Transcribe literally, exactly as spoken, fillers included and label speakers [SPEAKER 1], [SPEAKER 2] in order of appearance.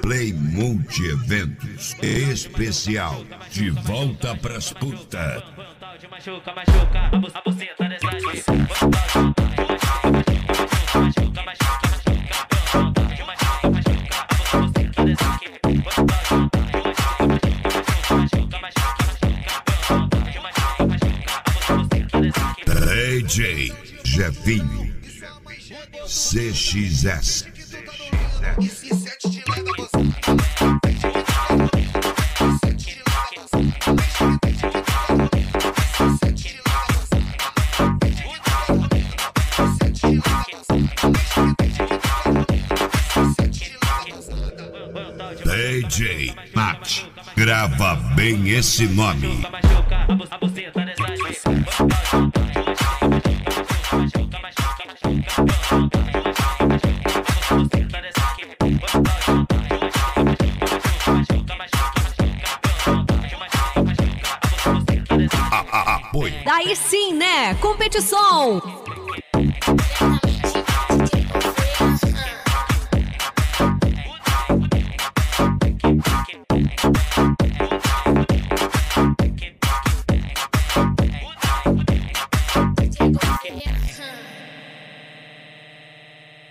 [SPEAKER 1] Play Multi-Eventos especial de volta pras putas.
[SPEAKER 2] Machuca, machuca, a buceta dessa aqui. Machuca, machuca,
[SPEAKER 1] D J Jefinho C X S. D J Matt, grava bem esse nome.
[SPEAKER 3] Daí sim, né? Competição.